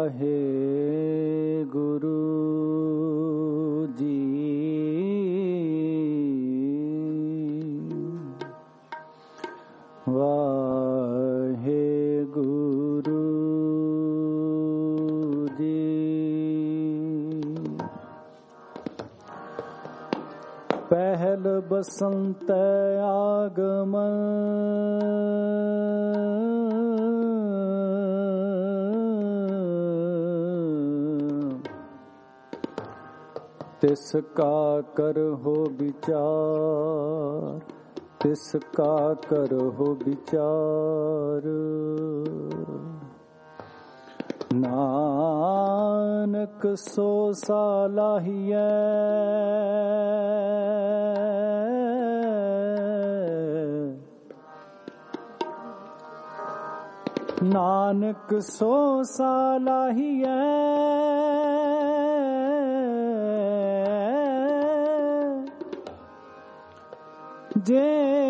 वाहेगुरु जी। वाहेगुरु जी। पहल बसंत आगमन, तिसका करहो विचार, तिसका करहो विचार। नानक सो सालाहियै, नानक सो सालाहियै। जे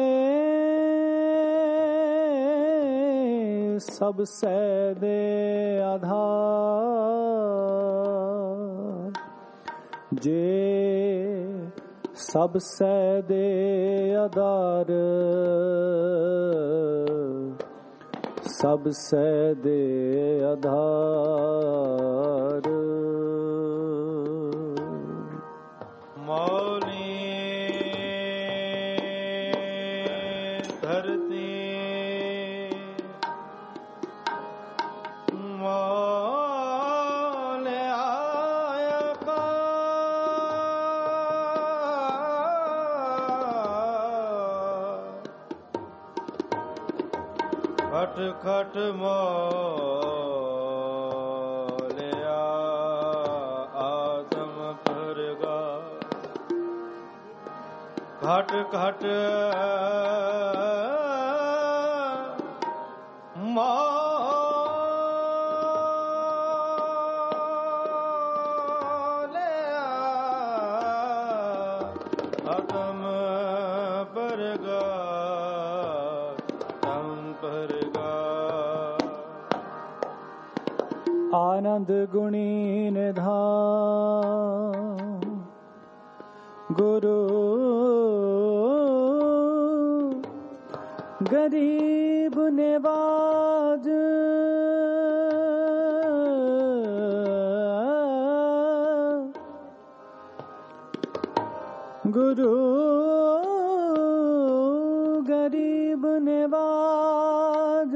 सब से दे आधार, जे सब से दे आधार, सब से दे आधार। मौली खट खट मौलिया आदम परगा। घट घट मौलिया आदम परगा। आनंद गुणी निधान, गुरु गरीब निवाज। गुरु गरीब निवाज।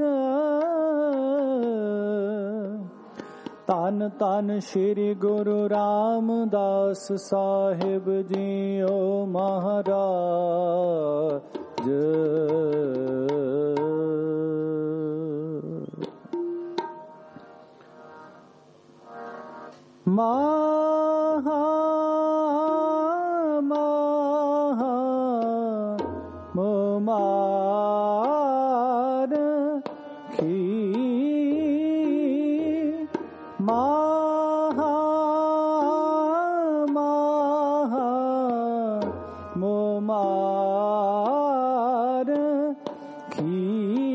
तन तन श्री गुरु रामदास साहिब जी ओ महाराज। महा महा मुमार खी। महा महा मुमार खी।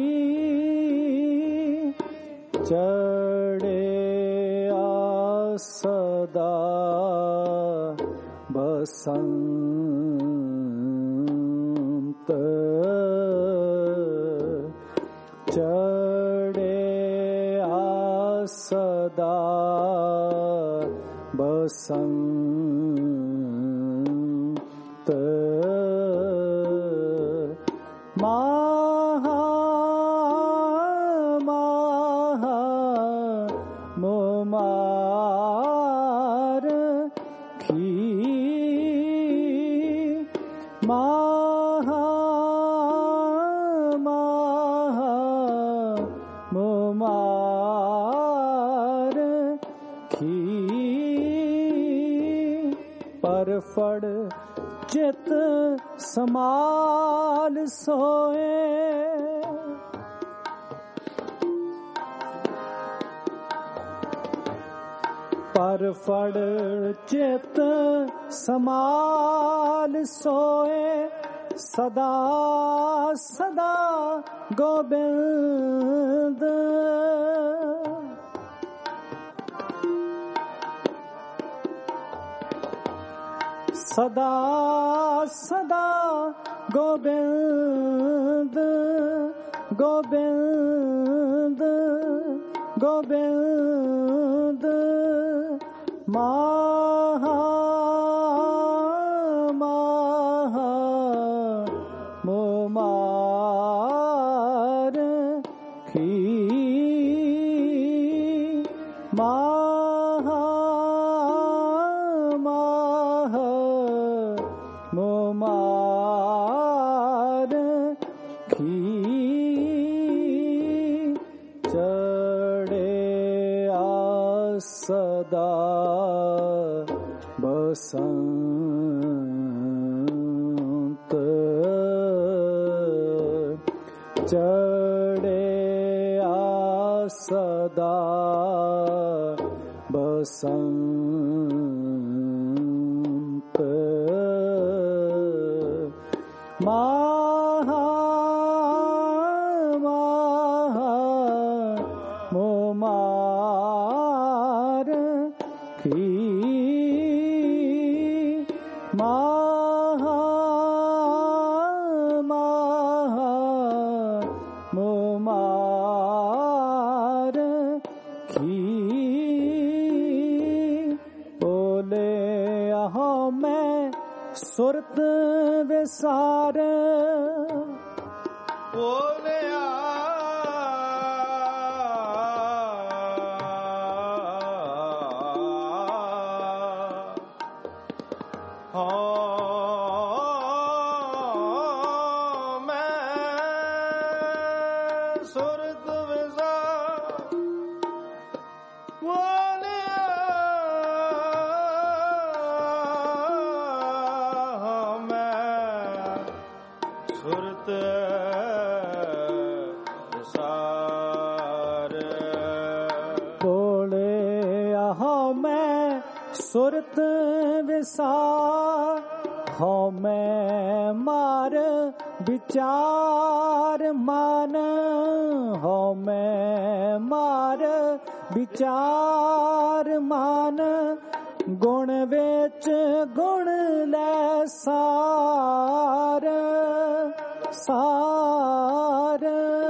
चढ़े सदा बसंत, चढ़े सदा बसंत। महा महा मुमार खी। महा महा मुमार खी। पर फड़ चित समाल सोए, पर फड़ चित समाल सोए। सदा सदा गोबिंद सदा सदा गोविंद गोविंद गोविंद महा महा मुमार की महा महा मुमार की चढ़े सदा बसंत चढ़े सदा बसंत महा महा मुमार की महा महा मुमार की बोले यहाँ मैं सुरत विसार बोले सुरत विसार हो मैं मार विचार मान हो मैं मार विचार मान गुण विच गुण लै सार सार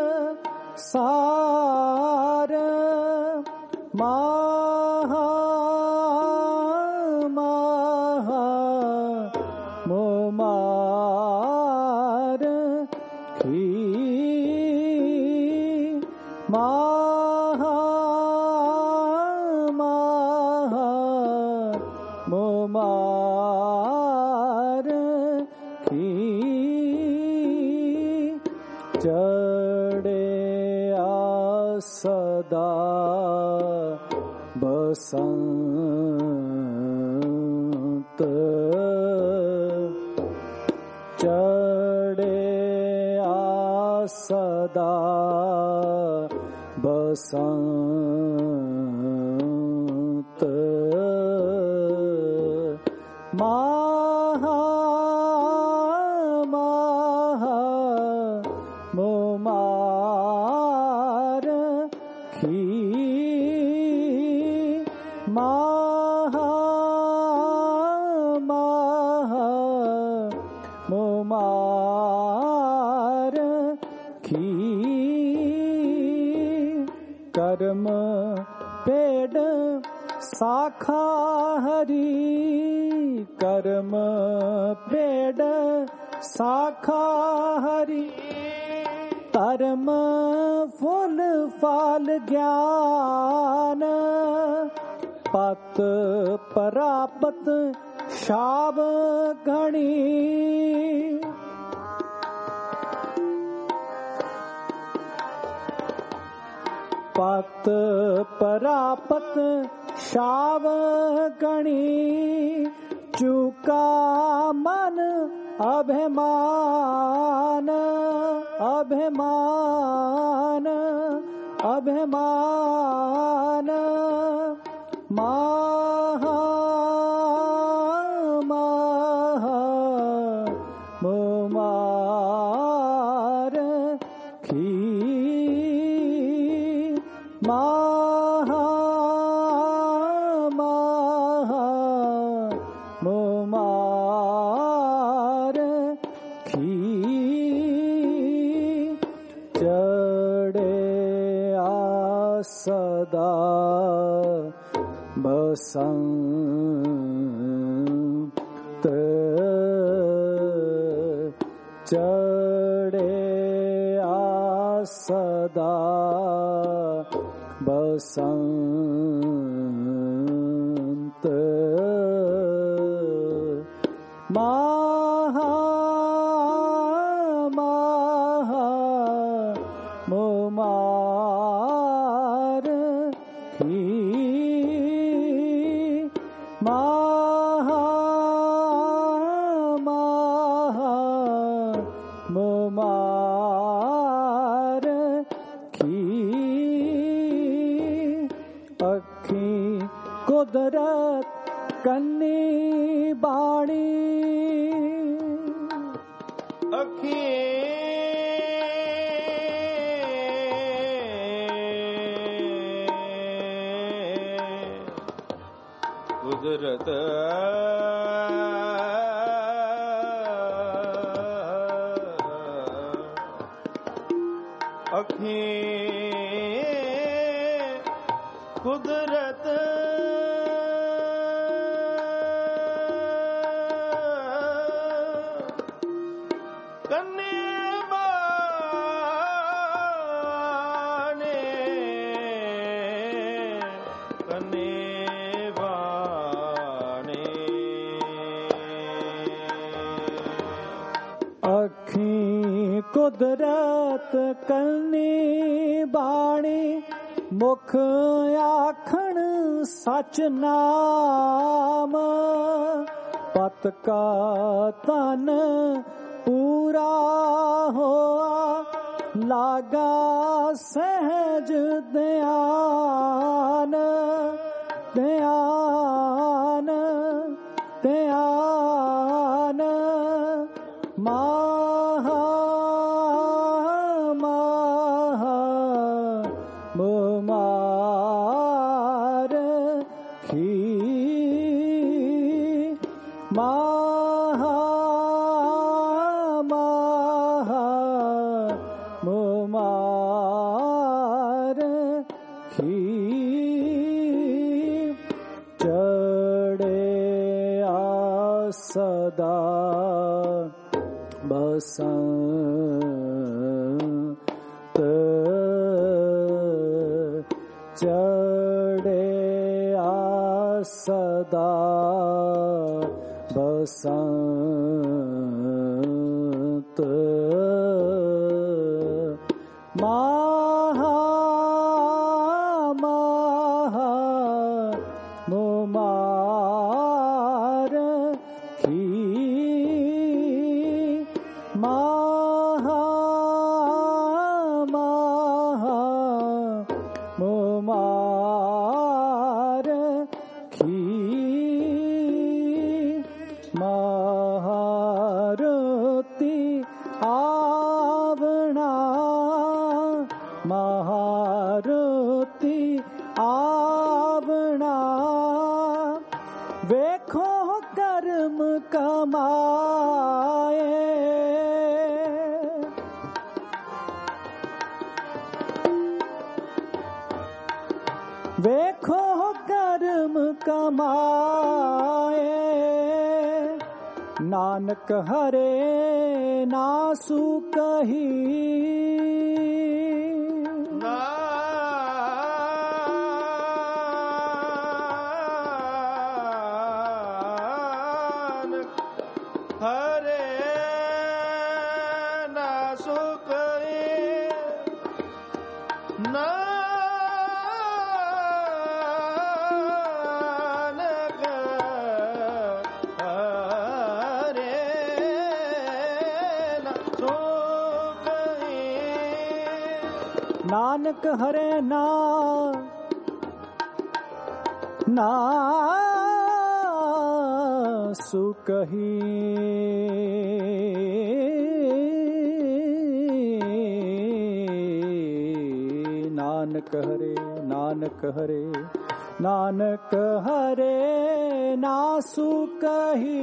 सार महा महा मुमार की महा महा मुमार की चढ़े सदा बसंत चढ़े सदा बसंत महा महा मुमार की महा महा मुमार की कर्म पेड़ शाखा हरि कर्म पेड़ शाखा हरि धर्म फूल फाल ज्ञान पत परापत शाब घणी पत परापत शाब घणी चुका मन अभिमान अभिमान अभिमान महा महा मुमार की महा महा मुमार सदा बसंत चढ़े सदा बसंत महा मुमार की मुमार की अखी कुदरत कन्नी बाणी अखी कुदरत अखी कुदरत कन्ने बाने कन्ने बाने अखी कुदरत कन्नी बाणी मुख आखण सच नाम पत का तन पूरा होआ लागा सहज ध्यान ध्यान ध्यान महा मुमार की महा मुमार की चढ़े सदा बसंत चढ़े सदा बसंत महा मुमार की महा मुमार की महारती आवना महारती आवना वेखो कर्म कमाए वेखो कर्म कमाए नानक हरे नासु कही नानक हरे नासु कही नानक हरे नासु कही नानक हरे नानक हरे नानक हरे नासु कही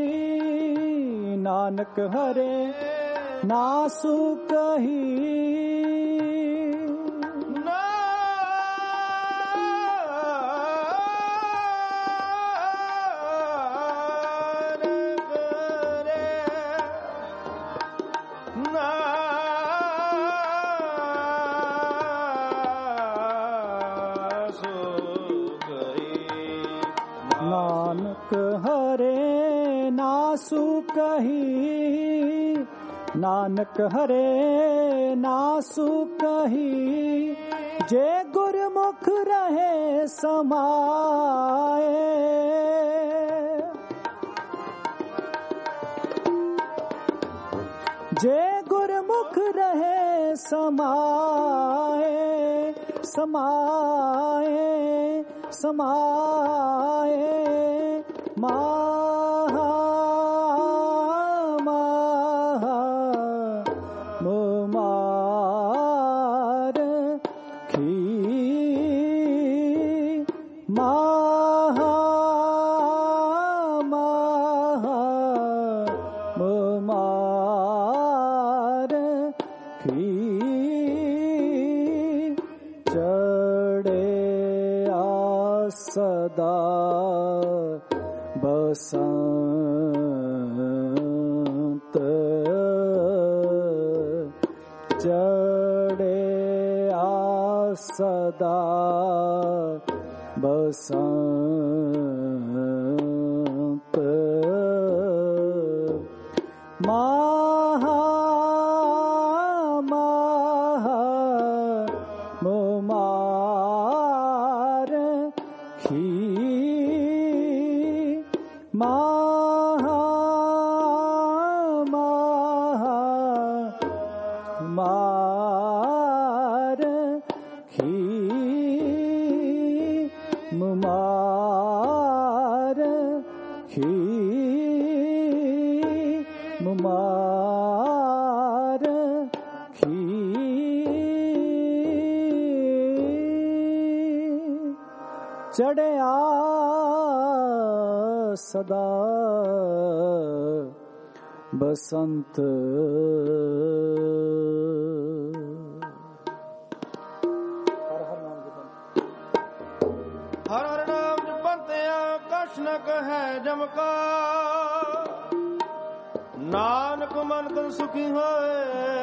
नानक हरे नासु कही ਨਾ ਨਾਨਕ ਹਰੇ ਨਾਸੂ ਕਹੀ, ਨਾਨਕ ਹਰੇ ਨਾਸੂ ਕਹੀ, ਜੇ ਗੁਰਮੁਖ ਰਹੇ ਸਮਾਏ। ਜੇ ਗੁਰਮੁਖ ਰਹੇ ਸਮਾਏ, ਸਮਾਏ ਸਮਾਏ, ਮਾਹਾ ਮਾਹਾ ਮੁਮਾਰ ਖੀ, ਮਾਹਾ ਮਾਹਾ ਮੁਮਾਰ ਖੀ, ਚੜਿਆ ਸਦਾ ਬਸੰਤ, ਚੜਿਆ ਸਦਾ ਬਸੰਤ, ਮਾਹਾ ਮਾਹਾ ਮੁਮਾਰ ਖੀ, ਮਾਹਾ ਮਾਹਾ ਮਾਰ ਖੀ, ਮੁਮਾਰ ਖੀ, ਮੁਮਾਰ ਖੀ। ਚੜਿਆ ਸਦਾ ਬਸੰਤ, ਹਰ ਹਰ ਨਾਮ ਜਪੰਤਿਆ ਕਛ ਨ ਕਹੈ ਜਮਕਾ, ਨਾਨਕ ਮਨ ਤਨ ਸੁਖੀ ਹੋਏ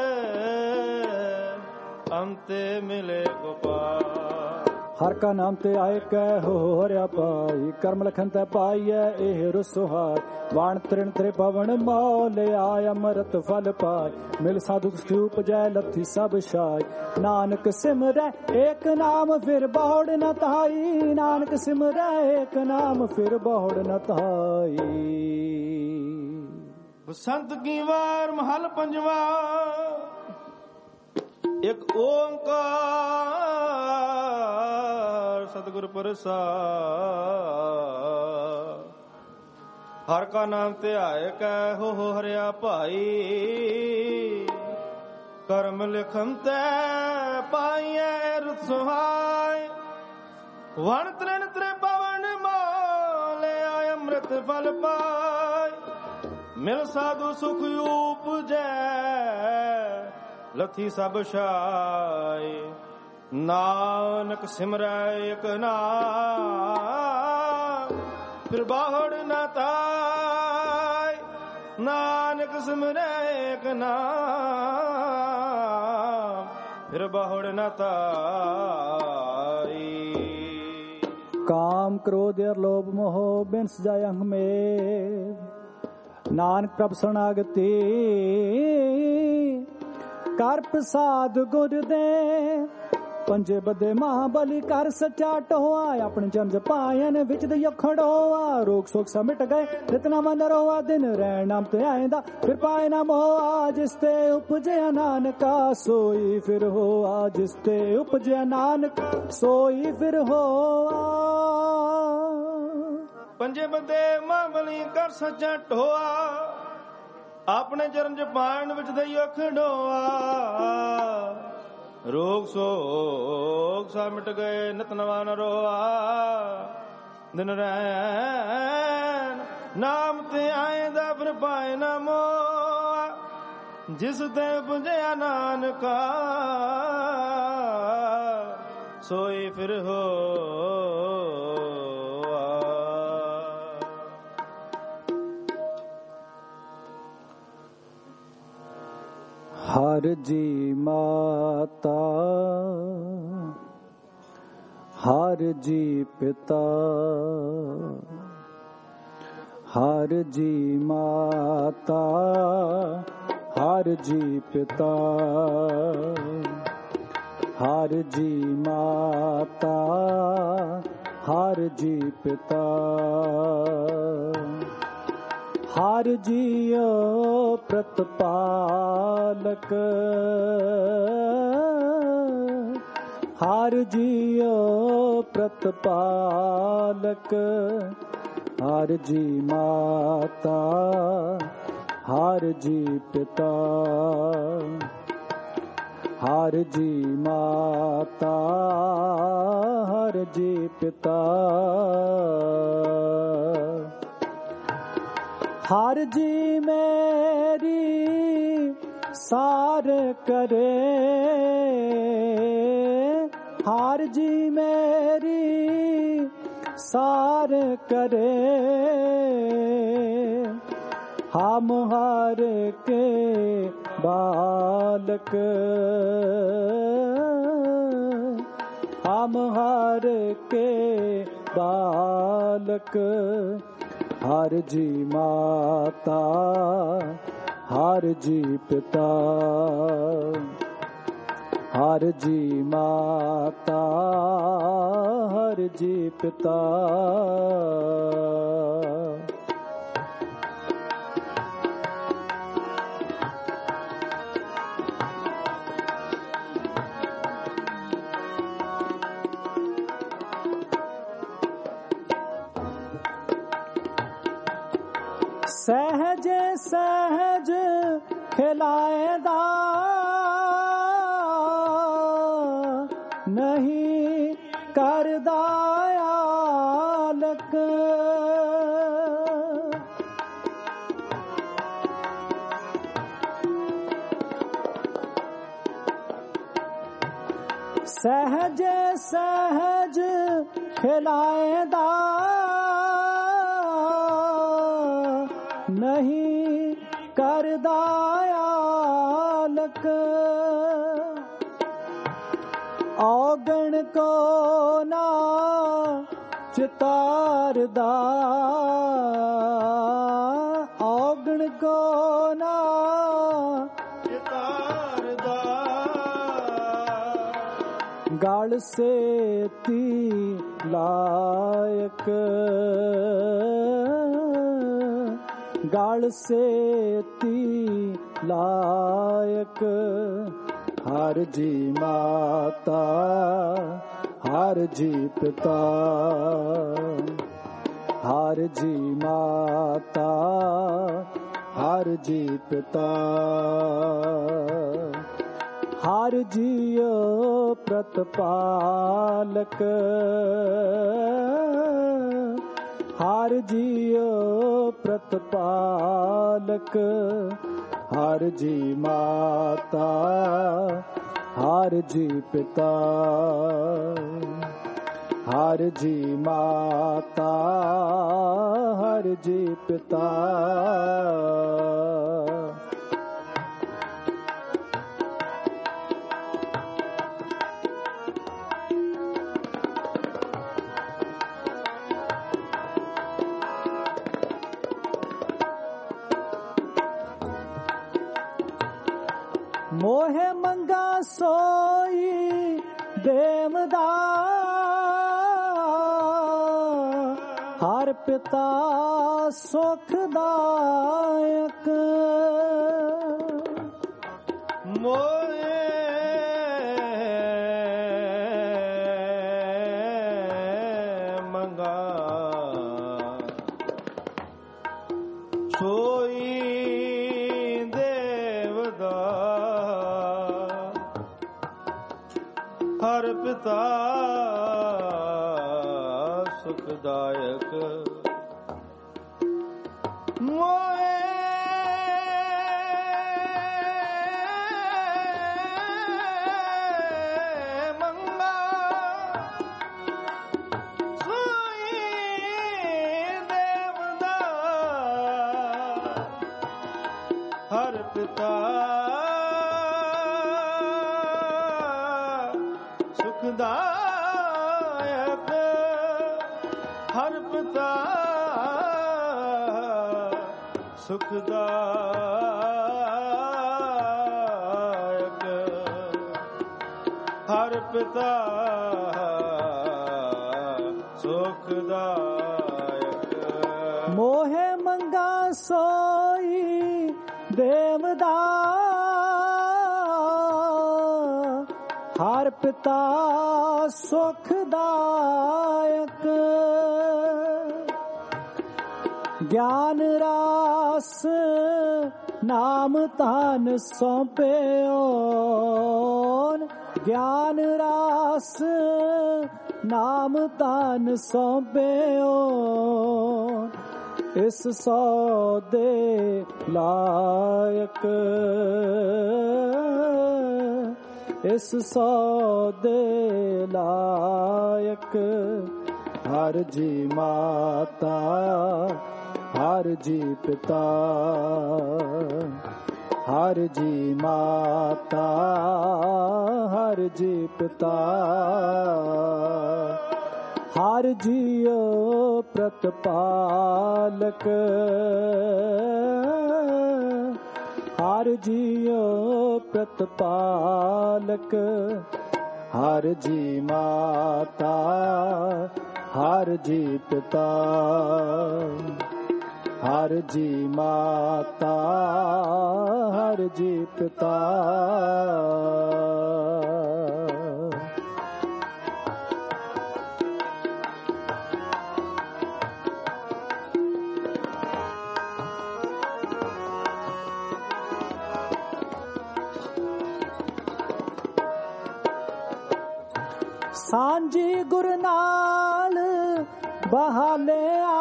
ਅੰਤੇ ਮਿਲੇ ਗੋਪਾਲ। ਹਰ ਕਾ ਨਾਮ ਤੇ ਆਏ ਕਹਿ ਹੋ ਹਰਿਆ ਪਾਈ, ਕਰਮ ਲਖਨ ਤੈ ਪਾਈਐ ਇਹ ਰਸੁਹਾਰ, ਵਾਣ ਤ੍ਰਿਣ ਤ੍ਰੇ ਪਵਨ ਮੌਲ ਆਇ, ਅੰਮ੍ਰਿਤ ਫਲ ਪਾਇ ਮਿਲ ਸਾਧੂ ਸੂਪ ਜੈ ਲੱਥੀ ਸਭ ਛਾਈ। ਨਾਨਕ ਸਿਮਰੈ ਏਕ ਨਾਮ ਫਿਰ ਬਹੁੜ ਨ ਤਾਈ, ਨਾਨਕ ਸਿਮਰੈ ਏਕ ਨਾਮ ਫਿਰ ਬਹੁੜ ਨ ਤਾਈ। ਬਸੰਤ ਕੀ ਵਾਰ ਮਹਲ ਪੰਜਵਾ, ਇੱਕ ਓੰਕਾਰ ਸਤਿਗੁਰ ਪ੍ਰਸਾਦ। ਹਰ ਕਾ ਨਾਮ ਧਿਆਏ ਕੈ ਹੋ ਹਰਿਆ ਭਾਈ, ਕਰਮ ਲਿਖਨ ਤੈ ਪਾਈਐ ਰੁਤ ਸੁਹਾਈ। ਵਣ ਤ੍ਰਿਣ ਤ੍ਰੇ ਪਵਨ ਮੋਲਿਆ ਅੰਮ੍ਰਿਤ ਫਲ ਪਾਈ, ਮਿਲ ਸਾਧੂ ਸੁਖ ਉਪਜੈ ਲਥੀ ਸਭ ਛਾਈ। ਨਾਨਕ ਸਿਮਰੈ ਇਕ ਨਾਮ ਫਿਰ ਬਾਹੜ ਨ ਤਾਈ, ਨਾਨਕ ਸਿਮਰੈ ਇਕ ਨਾਮ ਫਿਰ ਬਾਹੜ ਨ ਤਾਈ। ਕਾਮ ਕ੍ਰੋਧ ਅਰ ਲੋਭ ਮੋਹ ਬਿਨਸ ਜਾਇ ਅੰਗ ਮੇ, ਨਾਨਕ ਪ੍ਰਭ ਸ਼ਰਨਾਗਤੀ ਕਰ ਪ੍ਰਸਾਦ ਗੁਰ ਦੇ। ਪੰਜੇ ਬੱਦੇ ਮਹਾਬਲੀ ਕਰ ਸੱਚਾ ਟੋਆ, ਆਪਣੇ ਜਨਜ ਪਾਇਨ ਵਿੱਚ ਦੇ ਖੜੋਆ। ਰੋਗ ਸੋਗ ਸਮਿਟ ਗਏ ਰਿਤਨਾ ਮਨ ਰੋਆ, ਦਿਨ ਰਹਿ ਨਾਮ ਤੇ ਆਇਂਦਾ ਫਿਰ ਪਾਏ ਨਾ ਮੋਆ। ਜਿਸ ਤੇ ਉਪਜਿਆ ਨਾਨਕਾ ਸੋਈ ਫਿਰ ਹੋਆ, ਜਿਸ ਤੇ ਉਪਜਿਆ ਨਾਨਕ ਸੋਈ ਫਿਰ ਹੋਆ। ਪੰਜੇ ਬੰਦੇ ਮਹਾਬਲੀ ਕਰ ਸੱਚਾ ਟੋਆ, ਆਪਣੇ ਚਰਨ ਚ ਪਾਣ ਵਿੱਚ ਦਈਓ ਖੜੋਆ। ਰੋਗ ਸੋਗ ਸਭ ਮਿਟ ਗਏ ਨਿਤ ਨਵਾ ਨ ਰੋਆ। ਦਿਨ ਰੈਣ ਨਾਮ ਤੇ ਆਏਂਦਾ ਫਿਰ ਪਾਏ ਨਾ ਮੋਆ। ਜਿਸ ਤੇ ਪੁਜਿਆ ਨਾਨਕਾ ਸੋਈ ਫਿਰ ਹੋਆ। हर जी माता हर जी पिता हर जी माता हर जी पिता हर जी माता हर जी पिता हर जियो प्रतिपालक हर जियो प्रतिपालक हर जी माता हर जी पिता हर जी माता हर जी पिता हर जी मेरी सार करे हर जी मेरी सार करे हम हर के बालक हम हर के बालक हर जी माता हर जी पिता हर जी माता हर जी पिता सहज सहज खिलाएदा नहीं करदा आलक सहज सहज खिलाएदा नहीं करदा आलक औगण को ना चितारदा औगण को ना चितारदा गल से ती लायक गल से ती लायक हर जी माता हर जी पिता हर जी माता हर जी पिता हर जियो प्रतिपालक हर जियो प्रतिपालक हर जी माता हर जी पिता हर जी माता हर जी पिता मोहे मंगा सोई देवदा हर पिता सुखदायक मोहे मंगा सोई हर पिता सुखदायक मोए मंगा सोई देवदा हर पिता ਦਾਇਕ ਹਰ ਪਿਤਾ ਸੁਖਦਾਇਕ ਹਰ ਪਿਤਾ ਸੁਖਦਾਇਕ ਮੋਹਿ ਮੰਗਾ ਸੋਈ ਦੇਵਦਾ ਹਰ ਪਿਤਾ ਸੁਖਦਾਇਕ ਗਿਆਨ ਰਾਸ ਨਾਮ ਧਨ ਸੌਂਪਿਓ ਗਿਆਨ ਰਾਸ ਨਾਮ ਧਨ ਸੌਂਪਿਓ ਇਸ ਸੌਦੇ ਲਾਇਕ ਇਸ ਸੌਦੇ ਲਾਇਕ ਹਰ ਜੀ ਮਾਤਾ ਹਰ ਜੀ ਪਿਤਾ ਹਰ ਜੀ ਮਾਤਾ ਹਰ ਜੀ ਪਿਤਾ ਹਰ ਜੀਉ ਪ੍ਰਤਪਾਲਕ ਹਰ ਜੀਉ ਪ੍ਰਤਪਾਲਕ ਹਰ ਜੀ ਮਾਤਾ ਹਰ ਜੀ ਪਿਤਾ ਹਰ ਜੀ ਮਾਤਾ ਹਰ ਜੀ ਪਿਤਾ ਸਾਂਝੀ ਗੁਰ ਨਾਲ ਬਹਾਲਿਆ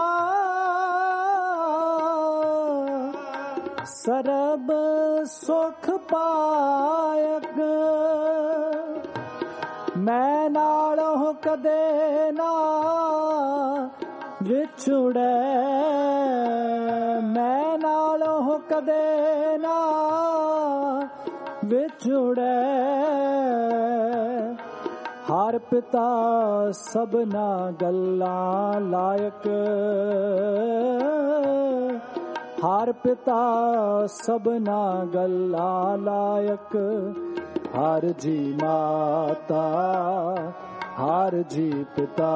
ਸਰਬ ਸੁਖ ਪਾਇਕ ਮੈਂ ਨਾਲੋਂ ਕਦੇ ਨਾ ਵਿਛੜੈ ਮੈਂ ਨਾਲੋਂ ਕਦੇ ਨਾ ਵਿਛੜੈ ਹਰ ਪਿਤਾ ਸਭਨਾ ਗੱਲਾਂ ਲਾਇਕ ਹਰ ਪਿਤਾ ਸਭਨਾ ਗੱਲਾਂ ਲਾਇਕ ਹਰ ਜੀ ਮਾਤਾ ਹਰ ਜੀ ਪਿਤਾ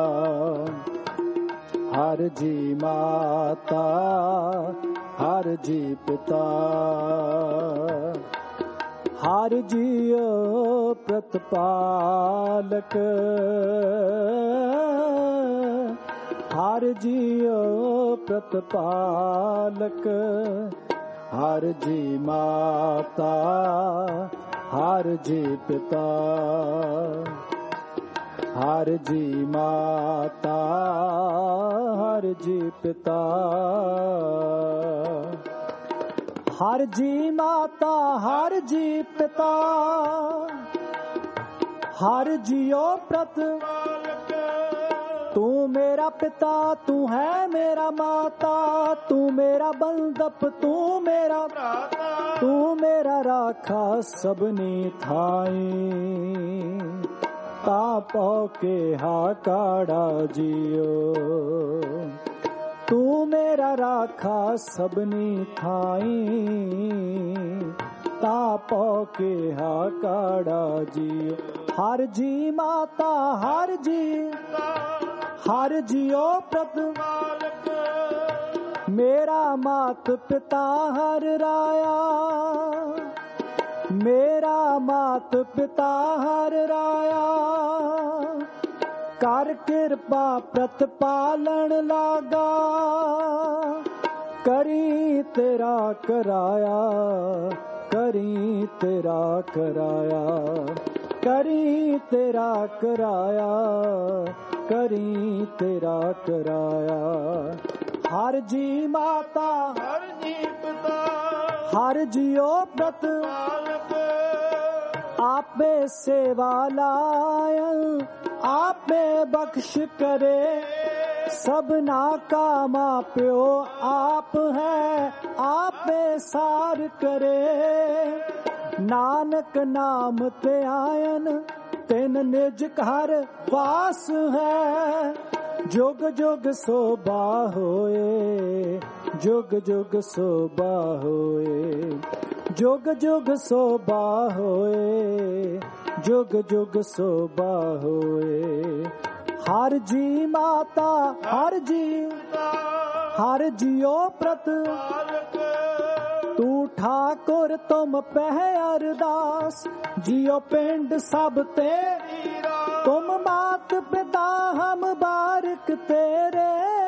ਹਰ ਜੀ ਮਾਤਾ ਹਰ ਜੀ ਪਿਤਾ ਹਰ ਜੀਉ ਪ੍ਰਤਪਾਲਕ ਹਰ ਜੀਉ ਪ੍ਰਤਪਾਲਕ ਹਰ ਜੀ ਮਾਤਾ ਹਰ ਜੀ ਪਿਤਾ ਹਰ ਜੀ ਮਾਤਾ ਹਰ ਜੀ ਪਿਤਾ ਹਰ ਜੀ ਮਾਤਾ ਹਰ ਜੀ ਪਿਤਾ ਹਰ ਜੀਉ ਪ੍ਰਤਪਾਲਕ ਤੂੰ ਮੇਰਾ ਪਿਤਾ ਤੂੰ ਹੈ ਮੇਰਾ ਮਾਤਾ ਤੂੰ ਮੇਰਾ ਬੰਦਪ ਤੂੰ ਮੇਰਾ ਭਰਾਤਾ ਤੂੰ ਮੇਰਾ ਰਾਖਾ ਸਭਨੀ ਥਾਈ ਤਾਂ ਪਉ ਕੇ ਹਾਕਾੜਾ ਜੀਓ ਤੂੰ ਮੇਰਾ ਰਾਖਾ ਸਭਨੀ ਥਾਈ ਤਾਂ ਪਉ ਕੇ ਹਾਕਾੜਾ ਜੀਓ ਹਰ ਜੀ ਮਾਤਾ ਹਰ ਜੀਉ ਪ੍ਰਤਪਾਲਕ ਮੇਰਾ ਮਾਤ ਪਿਤਾ ਹਰ ਰਾਇਆ ਮੇਰਾ ਮਾਤ ਪਿਤਾ ਹਰ ਰਾਇਆ ਕਰ ਕਿਰਪਾ ਪ੍ਰਤਪਾਲਣ ਲਾਗਾ ਕਰੀ ਤੇਰਾ ਕਰਾਇਆ ਕਰੀ ਤੇਰਾ ਕਰਾਇਆ ਕਰੀ ਤੇਰਾ ਕਰਾਇਆ ਕਰੀ ਤੇਰਾ ਕਰਾਇਆ ਹਰ ਜੀ ਮਾਤਾ ਹਰ ਜੀ ਪਿਤਾ ਹਰ ਜੀਉ ਪ੍ਰਤਪਾਲਕ ਆਪੇ ਸੇਵਾ ਲਾਇ ਆਪੇ ਬਖਸ਼ ਕਰੇ ਸਭਨਾ ਕਾ ਮਾਪਿਓ ਆਪ ਹੈ ਆਪੇ ਸਾਰ ਕਰੇ ਨਾਨਕ ਨਾਮ ਤੇ ਆਇਨ ਤਿਨ ਨਿਜ ਘਰ ਵਾਸ ਹੈ। ਜੁਗ ਜੁਗ ਸੋਭਾ ਹੋਏ, ਜੁਗ ਜੁਗ ਸੋਭਾ ਹੋਏ, ਜੁਗ ਜੁਗ ਸੋਭਾ ਹੋਏ, ਜੁਗ ਜੁਗ ਸੋਭਾ ਹੋਏ। ਹਰ ਜੀ ਮਾਤਾ ਹਰ ਜੀ, ਹਰ ਜਿਉ ਪ੍ਰਤ ਤੂ ठाकुर तुम पह अरदास। जियो पिंड सब तेरी तुम मात पिता हम बारिक तेरे।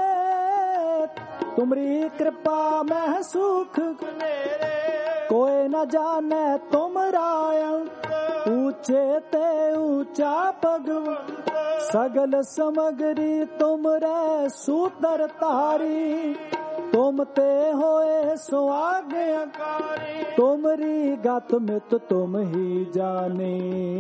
तुमरी कृपा मह सुख कोई न जाने तुम राय। ऊंचे ते ऊंचा भगवंत सगल समगरी तुम रे सूतर तारी। तुम ते होए सो आज्ञाकारी, तुमरी गत मित तुम ही जाने।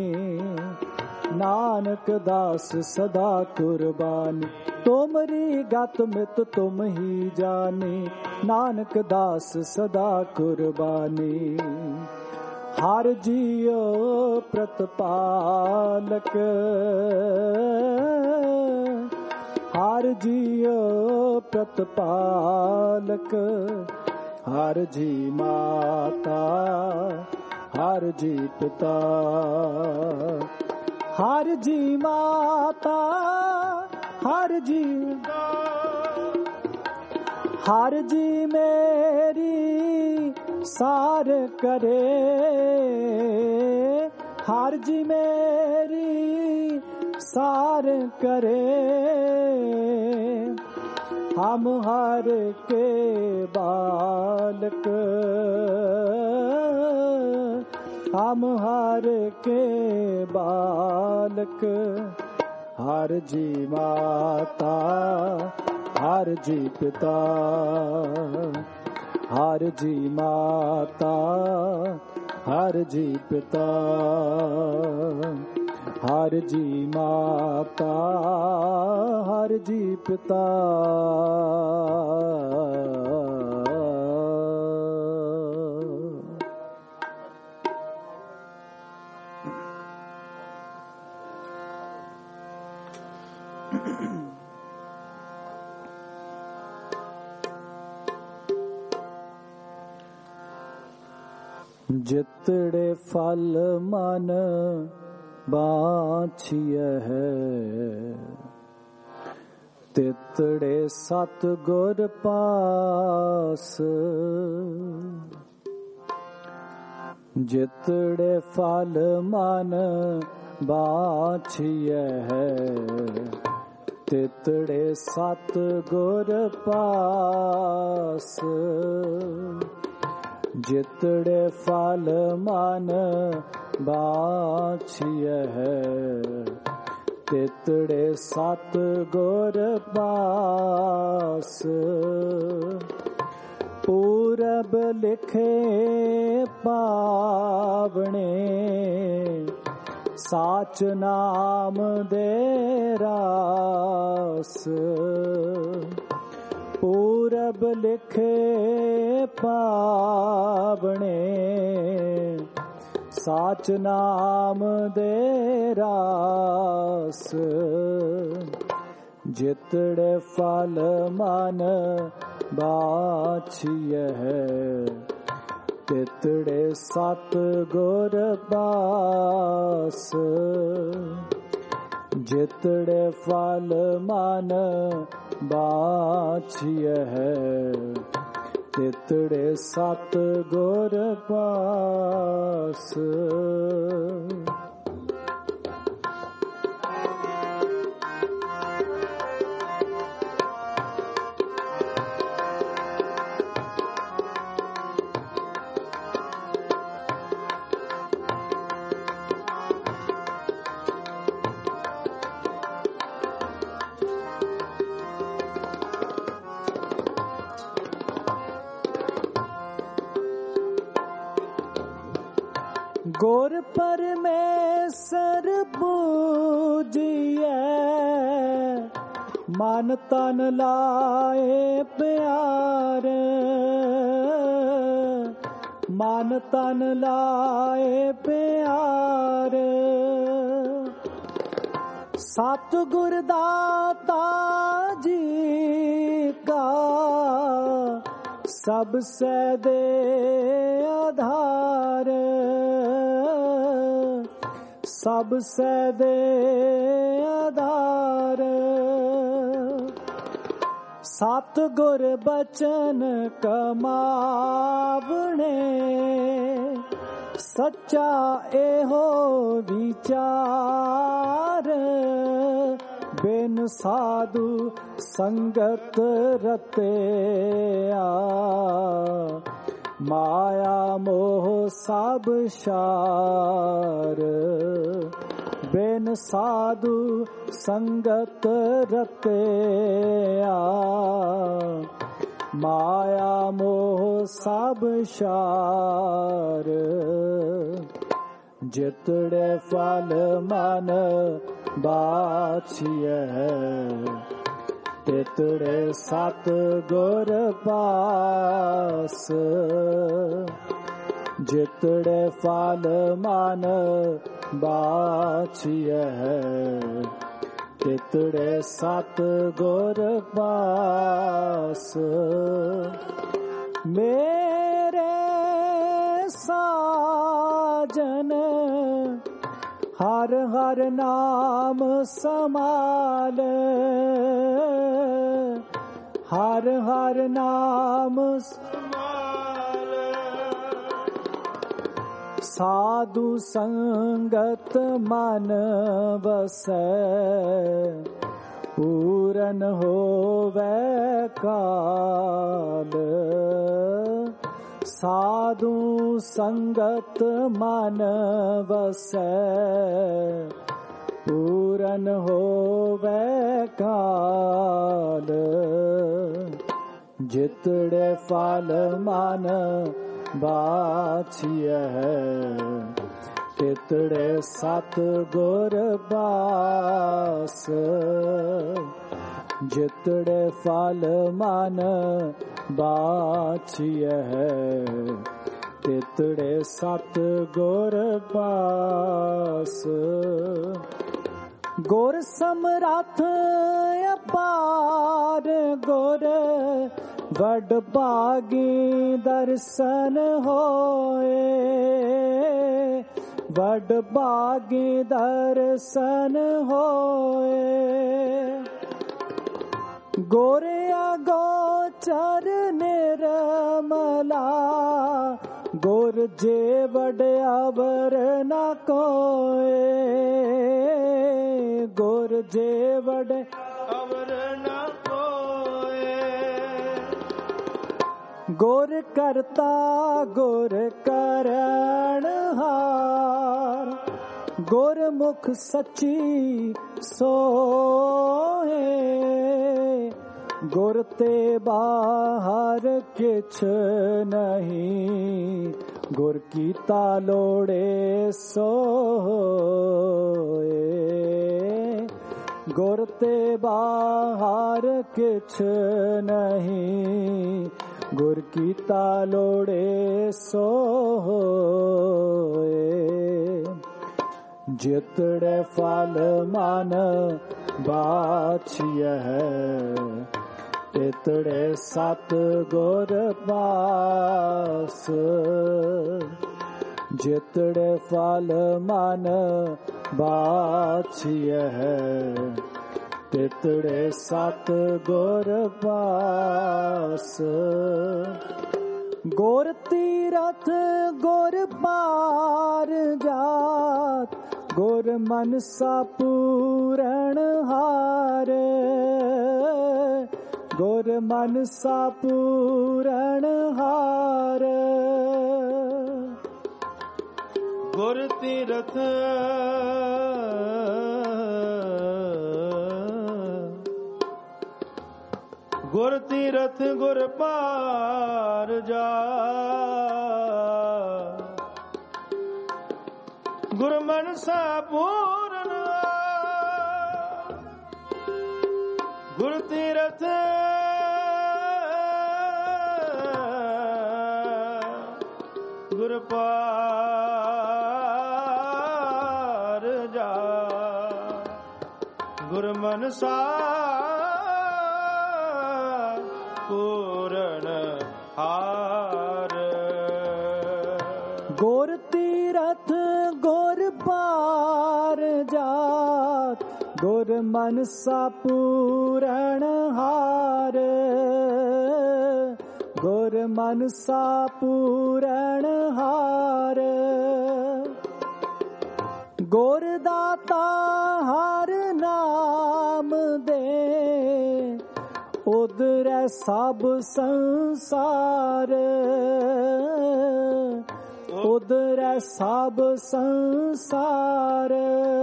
नानक दास सदा कुर्बानी, तुमरी गत मित तुम ही जाने। नानक दास सदा कुर्बानी। हर जियो प्रतिपालक, हर जियो प्रतिपालक। हर जी माता हर जी पिता, हर जी माता हर जी, हर जी मेरी सार करे। हर जी मेरी सार करे। हम हर के बालक, हम हर के बालक। हर जी माता हर जी पिता, हर जी माता हर जी पिता। हर जी माता हर जी पिता। जितड़े फल मन बाछिए है, तितड़े सतगुर पास। जितड़े फल मन बाछिए है, तितड़े सतगुर पास। जितड़े फल मन बाछिए है, तितड़े सतगुर पास। पूरब लिखे पावने, साच नाम दे रास। पूरब लिखे पावने, साच नाम दे रास। जितड़े फल मन बाछिए है, तितड़े सतगुर पास। जितड़े फल मन बाछिए है, तितड़े सतगुर पास। गुर परमेसर पूजिए, मन तन लाए प्यार। मन तन लाए प्यार, सतगुर दाता जी का सबसे दे आधार, सबसे दे आधार। सतगुर बचन कमावणे, सच्चा एहो विचार। बिन साधु संगत रतिया, माया मोह सब शार। बिन साधु संगत रतिया, माया मोह सब शार। जितड़े फल मन बाछिए, तितड़े सतगुर पास। जितड़े फल मन बाछिए, तितड़े सतगुर पास। मेरे साजन हर हर नाम समाल, हर हर नाम समाल। साधु संगत मन बसै, पूरन होवे काल। साधु संगत मन बसै, पूरन होवे काल। जितड़े फल मन बाछिए, तितड़े सतगुर पास। जितड़े फल मन बाछिए, तितड़े सतगुर पास। गुर समरथ अपार, गुर वड भागी दर्शन होए। वड भागी दर्शन होए। गोरिया गोचर निर्मला, गुर जे वड अवर न कोए। गुर जे वड अवर न कोए। गुर करता गुर करणहार, गुर मुख सच्ची सोए। गुर ते बाहर किछ नहीं, गुर कीता लोड़े सोए। गुर ते बाहर किछ नहीं, गुर कीता लोड़े सोए। जितड़े फल मन बाछिए, तितड़े सतगुर पास। जितड़े फल मन बाछिए, तितड़े सतगुर पास। गुर तीरथ गुर पार जात, गुर मनसा पूरण हार। गुर मनसा पूरण हार। गुर तीरथ गुर तीरथ गुर पार जा। गुर मनसा पूरन, गुर तीरथ गुर पार जा। ਗੁਰ ਮਨਸਾ ਪੂਰਨ ਹਾਰ। ਗੁਰ ਤੀਰਥ ਗੁਰ ਪਾਰ ਜਾਤ, ਗੁਰ ਮਨਸਾ ਪੂਰਨ ਹਾਰ। ਗੁਰ ਮਨਸਾ ਪੂਰਨ ਹਾਰ। ਗੁਰ ਦਾਤਾ ਹਰ ਨਾਮ ਦੇ, ਉਧਰੈ ਸਭ ਸੰਸਾਰ। ਉਧਰੈ ਸਭ ਸੰਸਾਰ।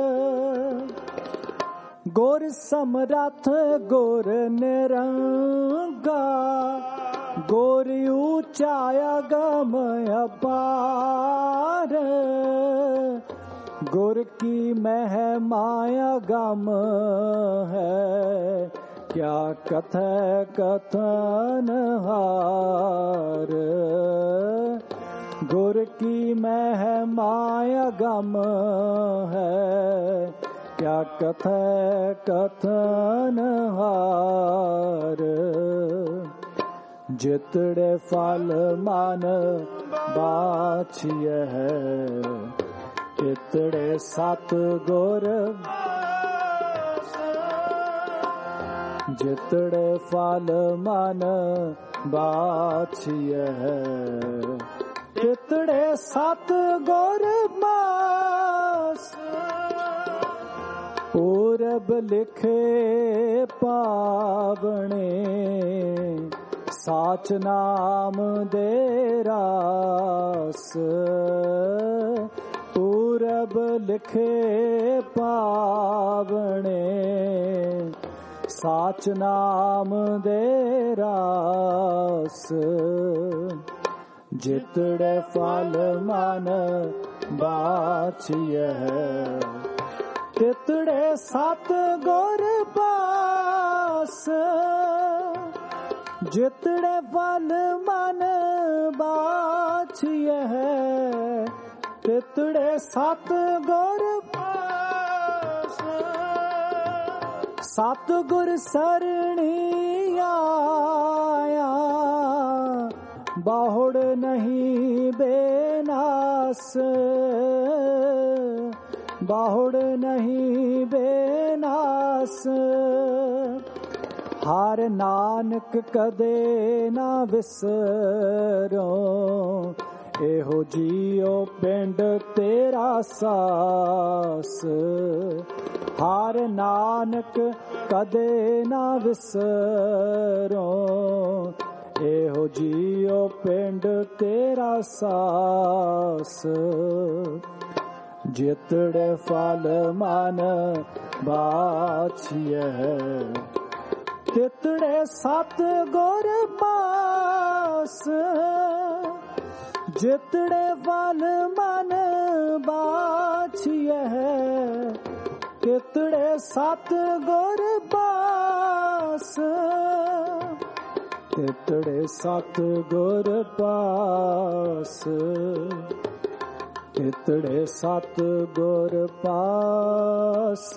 ਗੁਰ ਸਮਰੱਥ ਗੁਰ ਨਿਰੰਗਾ, ਗੁਰ ਊਚਾ ਅਗਮ ਅਪਾਰ। ਗੁਰ ਕੀ ਮਹਿਮਾ ਅਗਮ ਹੈ, ਕਿਆ ਕਥੈ ਕਥਨ ਹਾਰ। ਗੁਰ ਕੀ ਮਹਿਮਾ ਅਗਮ ਹੈ, ਕਿਆ ਕਥੈ ਕਥਨ ਹਾਰ। ਜਿਤੜੇ ਫਲ ਮਨ ਬਾਛਿਐ ਹੈ, ਤਿਤੜੇ ਸਤ ਗੁਰ। ਜਿਤੜੇ ਫਲ ਮਨ ਬਾਛਿਐ ਹੈ, ਤਿਤੜੇ ਸਤ ਗੁਰ ਮਾਸ। ਪੂਰਬ ਲਿਖੇ ਪਾਵਣੇ, ਸਾਚ ਨਾਮ ਦੇ ਰਾਸ। ਪੂਰਬ ਲਿਖੇ ਪਾਵਣੇ, ਸਾਚ ਨਾਮ ਦੇ ਰਾਸ। ਜਿਤੜੇ ਫਲ ਮਨ ਬਾਛਿਐ ਹੈ, ਤਿਤੜੇ ਸਤ ਗੁਰ ਪਾਸ। ਜਿਤੜੇ ਫਲ ਮਨ ਬਾਛਿਐ ਹੈ, ਤਿਤੜੇ ਸਤ ਗੁਰ ਪਾਸ। ਸਤ ਗੁਰ ਸਰਣੀ ਆਇਆ, ਬਾਹੁੜ ਨਹੀਂ ਬੇਨਾਸ। ਬਾਹੁੜ ਨਹੀਂ ਬੇਨਾਸ। ਹਰ ਨਾਨਕ ਕਦੇ ਨਾ ਵਿਸਰੋ, ਇਹੋ ਜੀਉ ਪਿੰਡ ਤੇਰਾ ਸਾਸ। ਹਰ ਨਾਨਕ ਕਦੇ ਨਾ ਵਿਸਰੋ, ਇਹੋ ਜੀਉ ਪਿੰਡ ਤੇਰਾ ਸਾਸ। ਜਿਤੜੇ ਫਲ ਮਨ ਬਾਛਿਐ ਹੈ, ਤਿਤੜੇ ਸਤ ਗੁਰ ਪਾਸ। ਜਿਤੜੇ ਫਲ ਮਨ ਬਾਛਿਐ ਹੈ, ਤਿਤੜੇ ਸਤ ਗੁਰ ਪਾਸ। ਤਿਤੜੇ ਸਤ ਗੁਰ ਪਾਸ। ਤਿਤੜੇ ਸਤ ਗੁਰ ਪਾਸ।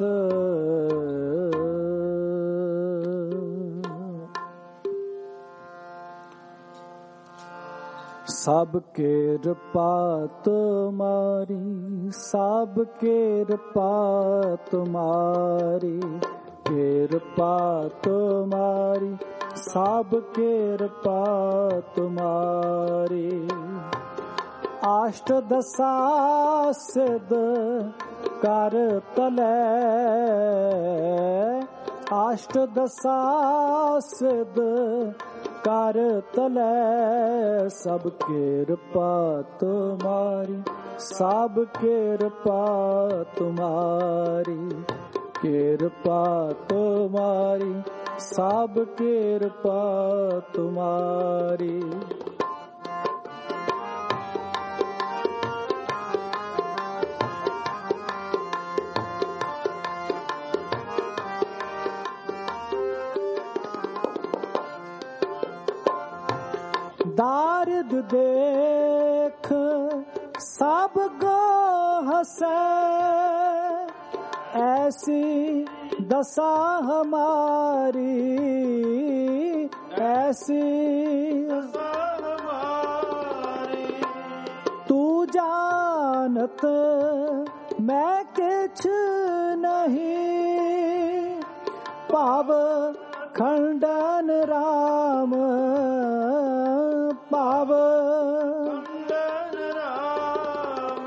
ਸਭ ਕਿਰਪਾ ਤੁਮਾਰੀ, ਸਭ ਕਿਰਪਾ ਤੁਮਾਰੀ। ਕਿਰਪਾ ਤੁਮਾਰੀ, ਸਭ ਕਿਰਪਾ ਤੁਮਾਰੀ। ਆਸ਼ਟ ਦਸਾ ਸਿਧ ਕਰ ਤਲੈ, ਆਸ਼ਟ ਦਸਾ ਸਿਧ ਕਰ ਤਲੈ। ਸਭ ਕਿਰਪਾ ਤੁਮਾਰੀ, ਸਭ ਕਿਰਪਾ ਤੁਮਾਰੀ। ਕਿਰਪਾ ਤੁਮਾਰੀ, ਸਭ ਕਿਰਪਾ ਤੁਮਾਰੀ। ਦਾਰਦ ਦੇਖ ਸਭ ਕੋ ਹਸੈ, ऐसी दशा हमारी, ऐसी तू जानत मैं किछ नहीं, पाव खंडन राम, पाव खंडन राम,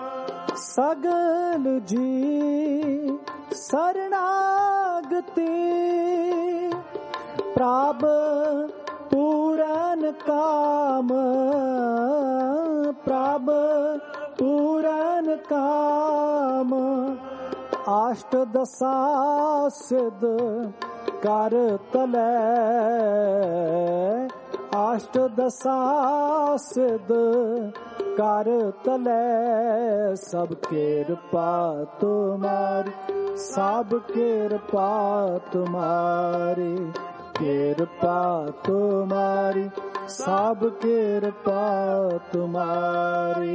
सगल जी शरणागति, प्राप पूरन काम, प्राप पूरन काम, अष्टदशा सिद्ध कर तलै, अष्टदशा सिद्ध कर तलै, सब कृपा तुम्हारी, सब कृपा तुम्हारी, कृपा तुम्हारी, सब कृपा तुम्हारी।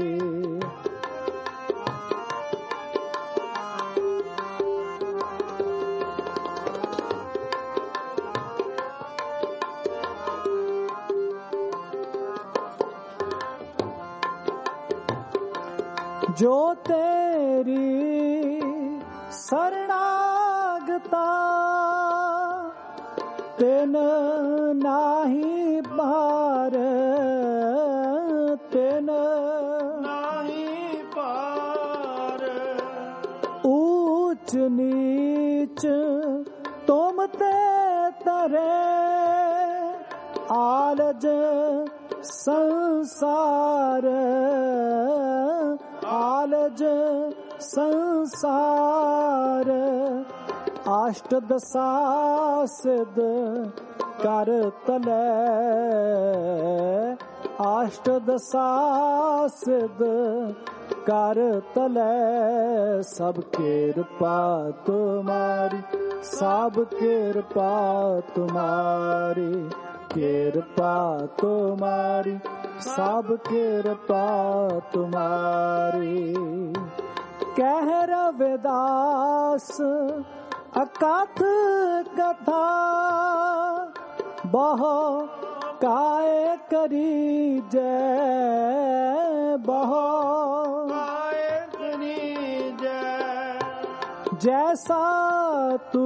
जो तेरी शरणागता, तेन नाही पार, तेन नाही पार, ऊंच नीच तुम ते तरे, आलज संसार, आलज संसार, अष्टदशा सिद्ध कर तलै, अष्टदशा सिद्ध कर तलै, सब कृपा तुम्हारी, सब कृपा तुम्हारी, कृपा तुम्हारी, सब कृपा तुम्हारी। कह रविदास अकथ कथा, बहु काय करी जय, बहु काय करी जय, जैसा तू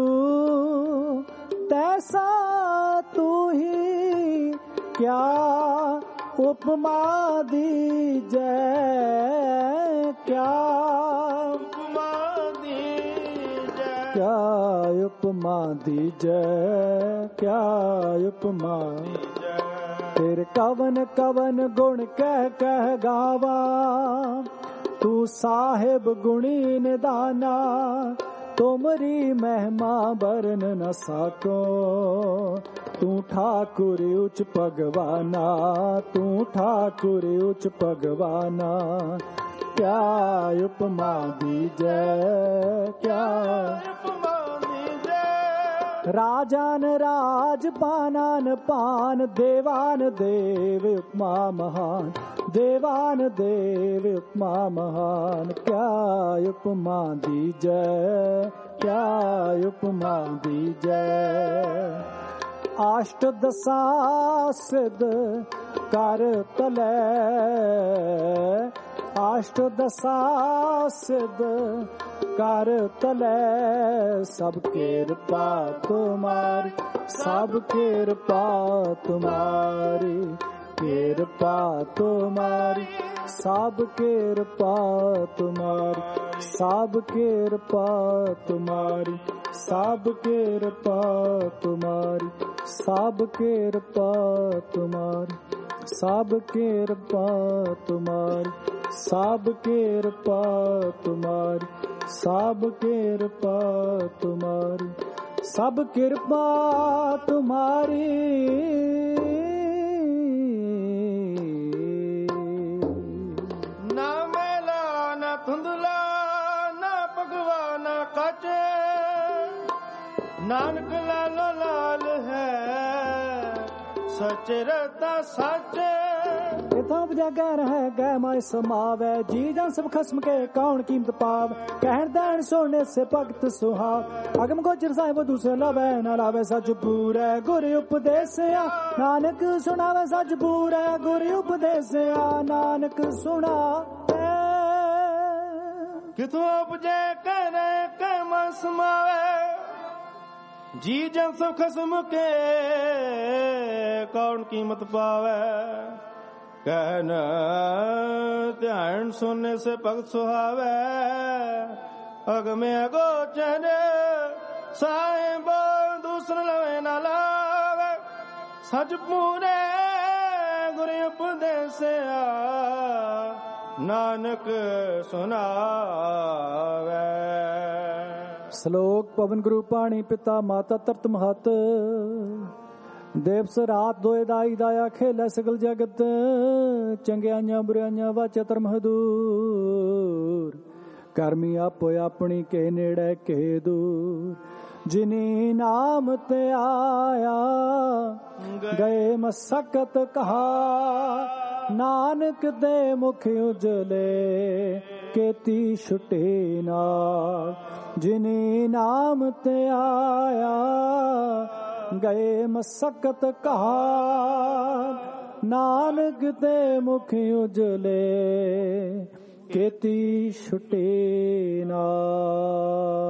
तैसा तू ही, क्या उपमा दीजै, क्या उपमा दीजै, क्या उपमा दीजै, क्या उपमा दीजै, तेरे कवन कवन गुण कह कह गावा, तू साहिब गुणी निदाना, तुमरी महिमा बरन न सको, तू ठाकुर उच्च भगवाना, तू ठाकुर उच्च भगवाना, क्या उपमा दीजै, क्या उपमा दीजै, राजान राज पानान पान, देवान देव उपमा महान, देवान देव उपमा महान, क्या उपमा दीजै, क्या उपमा दीजै, अष्टदशा सिद्ध कर तलै, अष्टदशा सिद्ध कर तलै, सब कृपा तुम्हारी, सब कृपा तुम्हारी, कृपा तुम्हारी, सब कृपा तुम्हारी, सब कृपा तुम्हारी, सब कृपा तुम्हारी, सब कृपा तुम्हारी, सब कृपा तुम्हारी, सब कृपा तुम्हारी, सब कृपा तुम्हारी, सब कृपा तुम्हारी। ना मैला ना धुंधला ना भगवान काचे, नानक लाल लाल है सच रहता सच। ਇਥੋਂ ਬਜਾ ਗੈਰ ਹੈ ਗੈ ਮਾਇ ਸਮਾਵੈ ਜੀ ਜਾਂ ਸਭ ਖਸਮ ਕੇ ਕੌਣ ਕੀਮਤ ਪਾਵ ਕਹਿਣ ਦੇਣ ਸੁਣਨੇ ਸੇ ਭਗਤ ਸੁਹਾਵ ਅਗਮ ਗੋਚਰ ਸਾਹਿਬ ਦੂਸਰੇ ਲਵੈ ਨਾ ਲਾਵੇ ਸੱਚ ਪੂਰੈ ਗੁਰ ਉਪਦੇਸਿਆ ਨਾਨਕ ਸੁਣਾਵੇ ਸੱਚ ਪੂਰੈ ਗੁਰ ਉਪਦੇਸਿਆ ਨਾਨਕ ਸੁਣਾਵੇ ਕਿਥੋਂ ਉਪਜੈ ਕਰੇ ਕੈ ਮਨ ਸਮਾਵੇ ਜੀ ਜਨ ਸਭ ਖਸਮ ਕੇ ਕੌਣ ਕੀਮਤ ਪਾਵੇ ਕਹਿਨ ਧਿਆਨ ਸੁਨਨੇ ਸੇ ਭਗਤ ਸੁਹਾਵੇ ਅਗਮੇ ਅਗੋਚਰ ਸਾਹਿਬ ਦੂਸਰ ਲਵੇ ਨਾ ਲਾਵੇ ਸੱਚ ਪੂਰੇ ਗੁਰ ਉਪਦੇਸਿਆ ਨਾਨਕ ਸੁਨਾਵੇ। ਸ਼ਲੋਕ ਪਵਨ ਗੁਰੂ ਪਾਣੀ ਪਿਤਾ ਮਾਤਾ ਤਰਤ ਮਹਤ ਦੇਵਸ ਰਾਤ ਦੋਏ ਦਾਈ ਦਾਇਆ ਖੇਲੇ ਸਗਲ ਜਗਤ ਚੰਗਿਆਈਆਂ ਬੁਰਾਈਆਂ ਵਾਚਾ ਧਰਮ ਹਦੂਰ ਕਰਮੀ ਆਪੋ ਆਪਣੀ ਕੇ ਨੇੜੇ ਕੇ ਦੂਰ ਜਿਨੀ ਨਾਮ ਤੇ ਆਇਆ ਗਏ ਮਸਕਤ ਕਹਾ ਨਾਨਕ ਦੇ ਮੁਖ ਉਜਲੇ ਕੀਤੀ ਛੁਟੇ ਨਾਲ ਜਿਨੀ ਨਾਮ ਤੇ ਆਇਆ ਗਏ ਮਸਕਤ ਕਹਾ ਨਾਨਕ ਦੇ ਮੁਖ ਉਜਲੇ ਕੀਤੀ ਛੁਟੇ ਨਾਲ।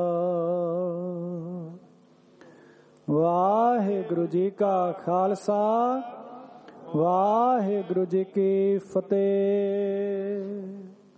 ਵਾਹਿਗੁਰੂ ਜੀ ਕਾ ਖਾਲਸਾ ਵਾਹਿਗੁਰੂ ਜੀ ਕੀ ਫਤਿਹ।